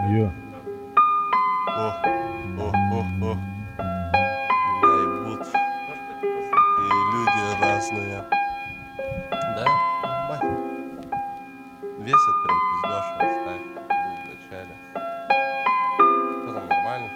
Йо. Меня ебут. И люди разные. Да? Бать. Весит прям пиздёшево, ставь в начале. Что там, нормально?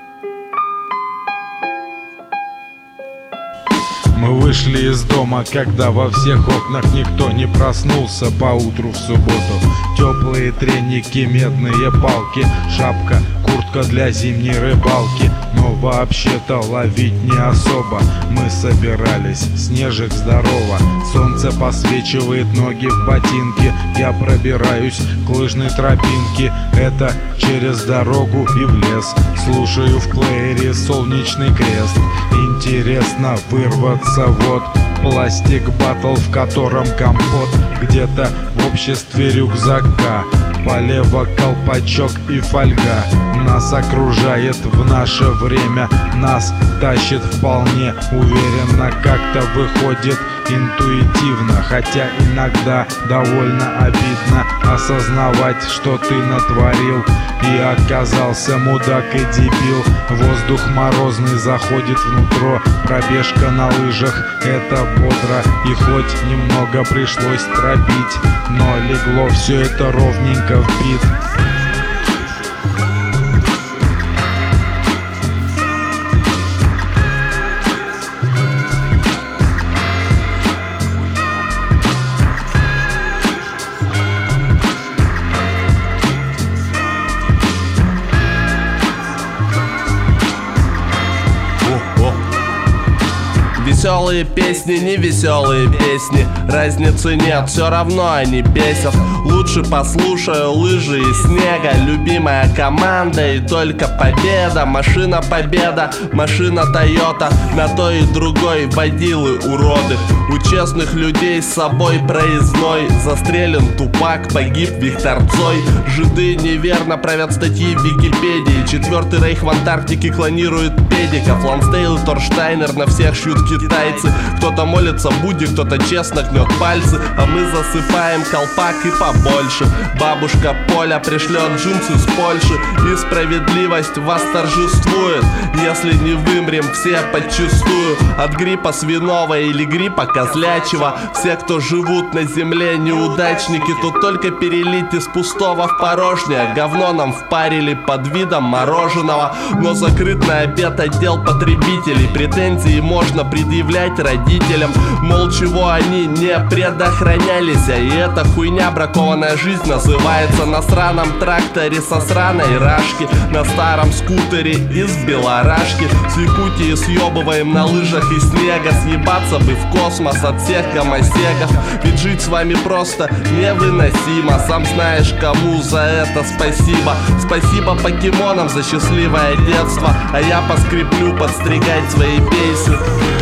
Мы вышли из дома, когда во всех окнах никто не проснулся. Поутру в субботу теплые треники, медные палки, шапка, куртка для зимней рыбалки. Но вообще-то ловить не особо мы собирались. Снежик здорово, солнце посвечивает ноги в ботинки. Я пробираюсь к лыжной тропинке, это через дорогу и в лес. Слушаю в плеере «Солнечный крест». Интересно вырваться, вот пластик батл, в котором компот. Где-то в обществе рюкзака, полево колпачок и фольга. Нас окружает в наше время, нас тащит вполне уверенно. Как-то выходит интуитивно, хотя иногда довольно обидно осознавать, что ты натворил и оказался мудак и дебил. Воздух морозный заходит внутрь, пробежка на лыжах — это бодро. И хоть немного пришлось тропить, но легло все это ровненько в бит. Веселые песни, не веселые песни, разницы нет, все равно они бесят. Лучше послушаю лыжи и снега, любимая команда и только победа. Машина победа, машина Тойота, на той и другой водилы уроды. У честных людей с собой проездной, застрелен Тупак, погиб Виктор Цой. Жиды неверно правят статьи в Википедии, Четвертый рейх в Антарктике клонирует педиков. Лансдейл и Торштайнер на всех шьют китайцы. Кто-то молится Будде, кто-то честно гнет пальцы, а мы засыпаем колпак и побольше. Бабушка Поля пришлет джинсы с Польши, и справедливость восторжествует, если не вымрем все подчистую от гриппа свиного или гриппа козлячьего. Все, кто живут на земле, неудачники, тут только перелить из пустого в порожнее. Говно нам впарили под видом мороженого, но закрыт на обед отдел потребителей. Претензии можно предъявлять родителям, мол, чего они не предохранялись. И эта хуйня, бракованная жизнь, называется на сраном тракторе со сраной рашки, на старом скутере из Белорашки. С Якутии съебываем на лыжах и снега, съебаться бы в космос от всех гомосегов. Ведь жить с вами просто невыносимо, сам знаешь, кому за это спасибо. Спасибо покемонам за счастливое детство, а я поскреплю подстригать свои песни.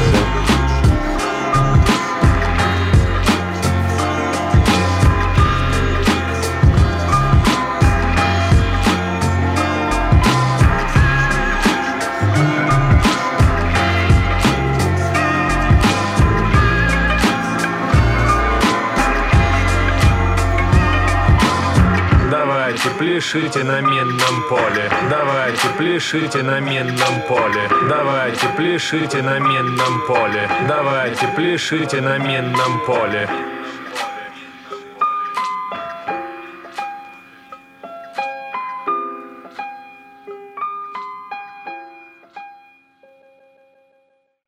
Давайте пляшите на минном поле, давайте пляшите на минном поле, давайте пляшите на минном поле, давайте пляшите на минном поле.